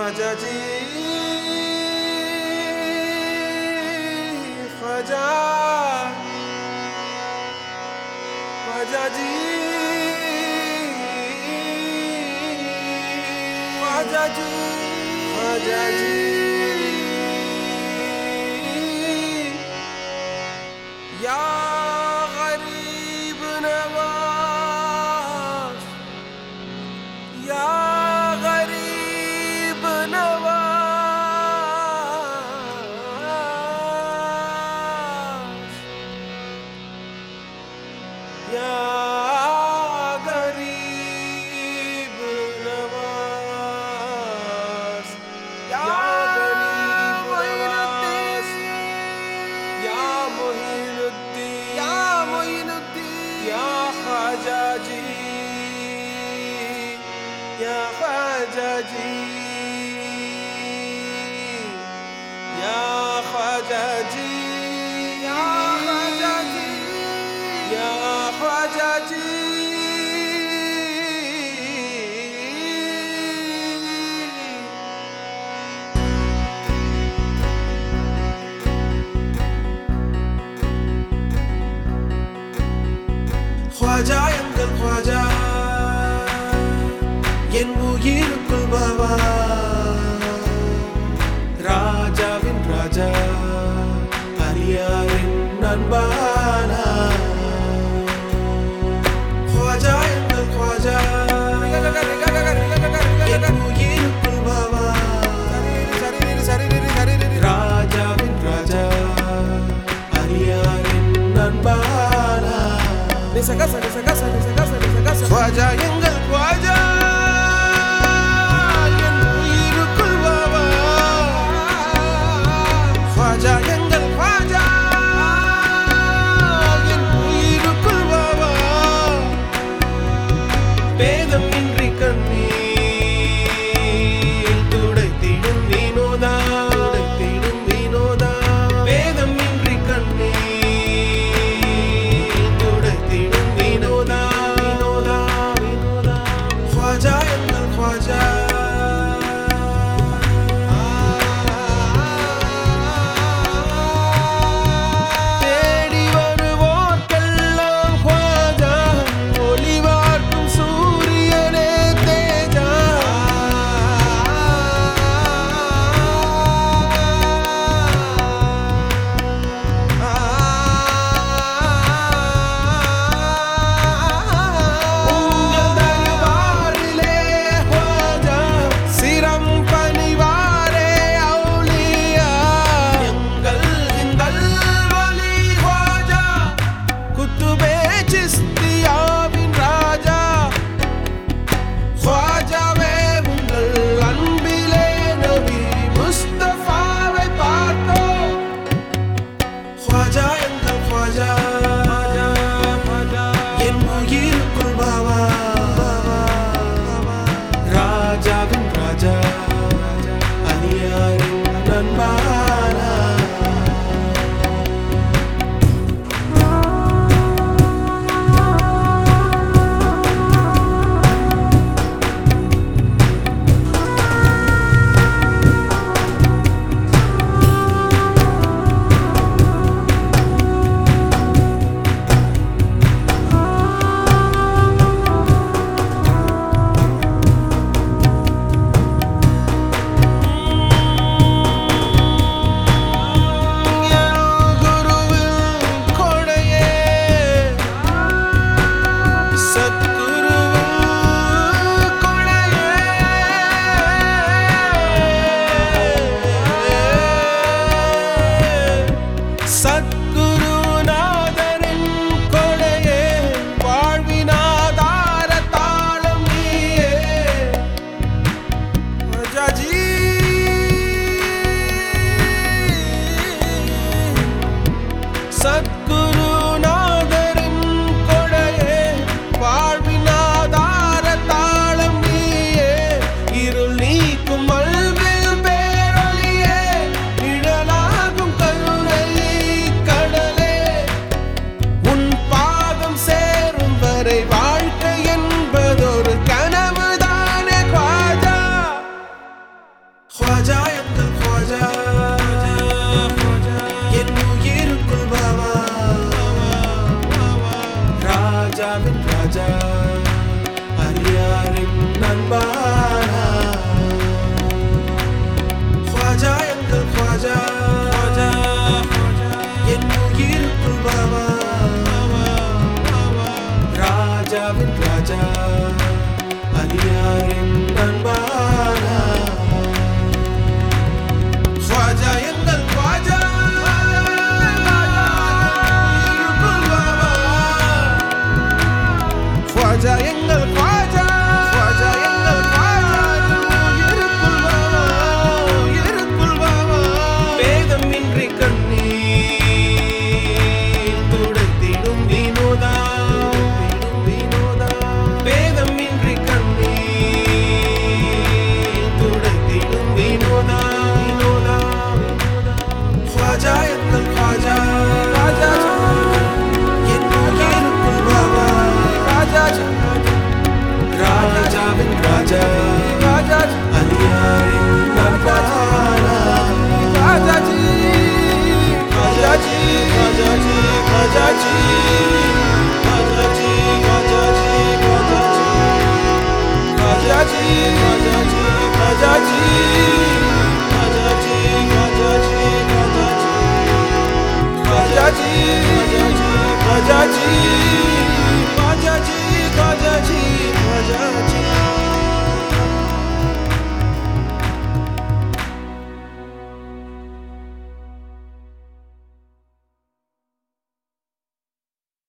ख्वाजा जी ख्वाजा ख्वाजा जी ख्वाजा जी ख्वाजा जी या गरीब नवाज या गरीब नवाज या गरीब नवाज या गरीब नवाज या मोइनुद्दीन या ख्वाजा जी या ख्वाजा जी या ख्वाजा जी या ख्वाजा जी या ख्वाजा जी ख्वाजा எங்கள் ख्वाजा என் உயிருக்குள் பாவா ராஜாவின் ராஜா அரியாரின் நண்பானா ख्वाजा எங்கள் ख्वाजा என் உயிருக்குள் பாவா ராஜாவின் ராஜா அரியாரின் நண்பானா ख्वाजा எங்கள் ख्वाजा என் உயிருக்குள் பாவா ख्वाजा எங்கள் ख्वाजा என் உயிருக்குள் பாவா பேதம் இன்றி கண்ணீர் துடைத்திடும் வினோதா துடைத்திடும் வினோதா பேதம் இன்றி கண்ணீர் துடைத்திடும் வினோதா வினோதா வினோதா ख्वाजा எங்கள் ख्वाजा தேடி வருவோர்க்கெல்லாம் ख्वाजा ஒளிவார்க்கும் சூரியனே அது யார் என் அன்பா